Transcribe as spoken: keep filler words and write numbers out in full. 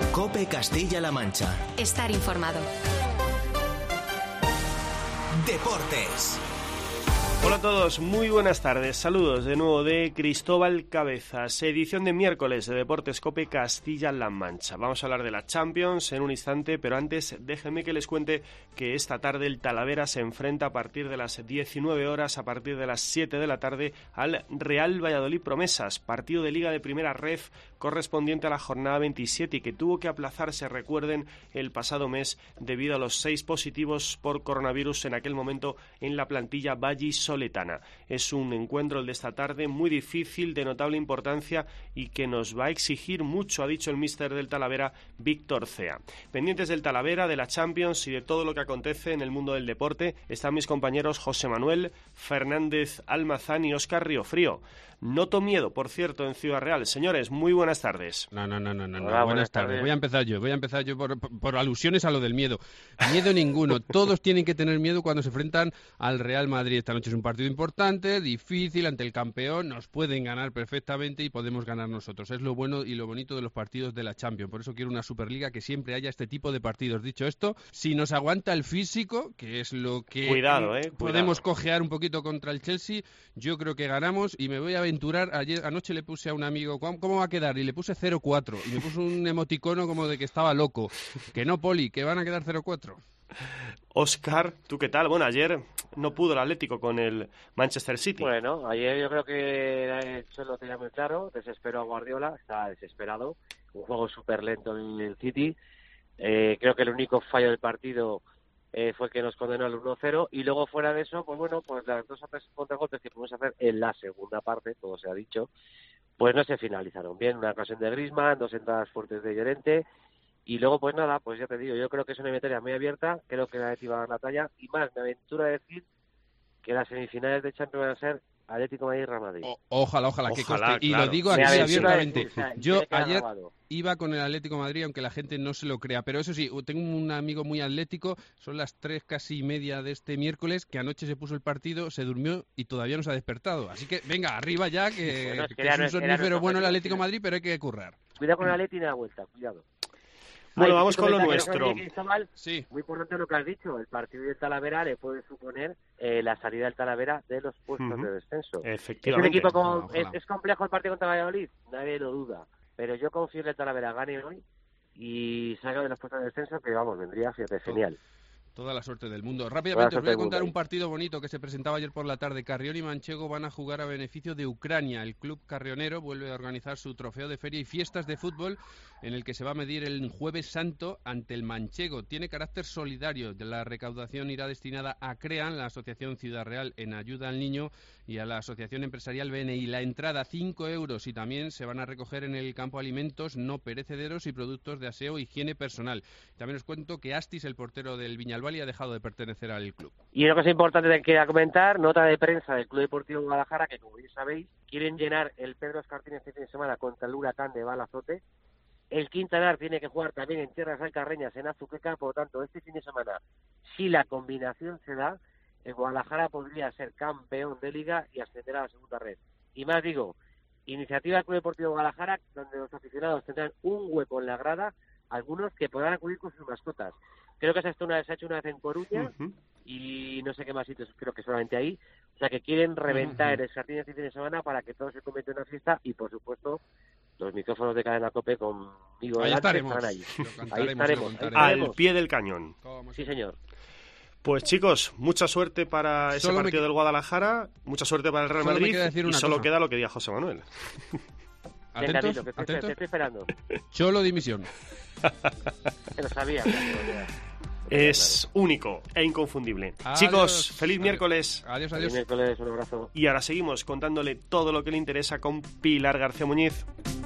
COPE Castilla-La Mancha. Estar informado. Deportes. Hola a todos, muy buenas tardes. Saludos de nuevo de Cristóbal Cabezas, edición de miércoles de Deportes COPE Castilla-La Mancha. Vamos a hablar de la Champions en un instante, pero antes déjenme que les cuente que esta tarde el Talavera se enfrenta a partir de las diecinueve horas, a partir de las siete de la tarde, al Real Valladolid Promesas, partido de Liga de Primera Ref correspondiente a la jornada veintisiete y que tuvo que aplazarse, recuerden, el pasado mes debido a los seis positivos por coronavirus en aquel momento en la plantilla vallisoletana. Es un encuentro el de esta tarde muy difícil, de notable importancia y que nos va a exigir mucho, ha dicho el míster del Talavera, Víctor Cea. Pendientes del Talavera, de la Champions y de todo lo que acontece en el mundo del deporte están mis compañeros José Manuel Fernández Almazán y Óscar Riofrío. Noto miedo, por cierto, en Ciudad Real. Señores, muy buenas tardes. No, no, no, no, no. Hola, buenas, buenas tardes. tardes. Voy a empezar yo, voy a empezar yo por, por, por alusiones a lo del miedo. Miedo ninguno. Todos tienen que tener miedo cuando se enfrentan al Real Madrid. Esta noche es un partido importante, difícil, ante el campeón. Nos pueden ganar perfectamente y podemos ganar nosotros. Es lo bueno y lo bonito de los partidos de la Champions. Por eso quiero una Superliga que siempre haya este tipo de partidos. Dicho esto, si nos aguanta el físico, que es lo que Cuidado, eh, podemos cuidado. cojear un poquito contra el Chelsea, yo creo que ganamos y me voy a aventurar. Ayer anoche le puse a un amigo, ¿cómo, cómo va a quedar? Y le puse cero cuatro. Y me puso un emoticono como de que estaba loco. Que no, Poli, que van a quedar cero cuatro. Óscar, ¿tú qué tal? Bueno, ayer no pudo el Atlético con el Manchester City. Bueno, ayer yo creo que eso lo tenía muy claro. Desesperó a Guardiola, está desesperado. Un juego súper lento en el City. Eh, creo que el único fallo del partido eh, fue que nos condenó al uno cero. Y luego, fuera de eso, pues bueno, pues las dos o tres contragolpes que pudimos hacer en la segunda parte, todo se ha dicho, pues no se finalizaron bien. Una ocasión de Griezmann, dos entradas fuertes de Llorente. Y luego, pues nada, pues ya te digo, yo creo que es una eliminatoria muy abierta, creo que la va a dar la talla, y más, me aventuro a decir que las semifinales de Champions van a ser Atlético de Madrid y Real Madrid. O, ojalá, ojalá, que Ojalá, coste. Y claro. lo digo Me aquí aventuro a abiertamente. decir, o sea, Yo tiene que quedar ayer grabado. iba con el Atlético de Madrid, aunque la gente no se lo crea. Pero eso sí, tengo un amigo muy atlético, son las tres casi y media de este miércoles, que anoche se puso el partido, se durmió y todavía no se ha despertado. Así que venga, arriba ya, que, Bueno, es que que era es un nuestro- era somnífero nuestro bueno el objetivo. Atlético de Madrid, pero hay que currar. Cuidado con la Leti y la vuelta, cuidado. Bueno, Ay, vamos sí, con lo comenta que nuestro. no sé si está mal. Sí. Muy importante lo que has dicho, el partido del Talavera le puede suponer eh, la salida del Talavera de los puestos Ujú. de descenso. Es un Efectivamente. equipo como... Ojalá, ojalá. Es, es complejo el partido contra Valladolid, nadie lo duda, pero yo confío en que el Talavera gane hoy y salga de los puestos de descenso, que vamos, vendría, fíjate, genial. Toda la suerte del mundo. Toda Rápidamente la os voy a suerte del contar mundo. un partido bonito que se presentaba ayer por la tarde. Carrión y Manchego van a jugar a beneficio de Ucrania. El club carrionero vuelve a organizar su trofeo de feria y fiestas de fútbol en el que se va a medir el Jueves Santo ante el Manchego. Tiene carácter solidario. La recaudación irá destinada a CREAN, la Asociación Ciudad Real en Ayuda al Niño, y a la Asociación Empresarial B N I. La entrada cinco euros y también se van a recoger en el campo alimentos no perecederos y productos de aseo e higiene personal. También os cuento que Astis, el portero del Viñalbali, ha dejado de pertenecer al club. Y una cosa importante que quería comentar, nota de prensa del Club Deportivo Guadalajara, que como bien sabéis, quieren llenar el Pedro Escartín este fin de semana contra el Huracán de Balazote. El Quintanar tiene que jugar también en tierras alcarreñas, en Azuqueca, por lo tanto, este fin de semana, si la combinación se da, el Guadalajara podría ser campeón de Liga y ascender a la segunda red. Y más digo, iniciativa del Club Deportivo Guadalajara, donde los aficionados tendrán un hueco en la grada, algunos que podrán acudir con sus mascotas. Creo que se ha hecho una vez, se ha hecho una vez en Coruña, Ujú. y no sé qué más sitios, creo que solamente ahí. O sea, que quieren reventar Ujú. el Escartín este fin de semana para que todo se convierta en una fiesta y, por supuesto, los micrófonos de Cadena COPE conmigo Ahí delante estaremos. estarán ahí. Lo Ahí cantaremos, lo estaremos, ahí contaremos. Al estaremos. pie del cañón. ¿Cómo Sí, se- señor. Pues chicos, mucha suerte para ese Solo me partido que- del Guadalajara, mucha suerte para el Real Solo me Madrid queda decir y una solo cosa. queda lo que diga José Manuel. Venga, ¿Atentos? Tito, que te, ¿Atentos? te estoy esperando. Cholo dimisión. Que lo sabía. que lo sabía. Es único e inconfundible. Adiós. Chicos, feliz Adiós. miércoles. Adiós, El adiós. miércoles, un abrazo. Y ahora seguimos contándole todo lo que le interesa con Pilar García Muñiz.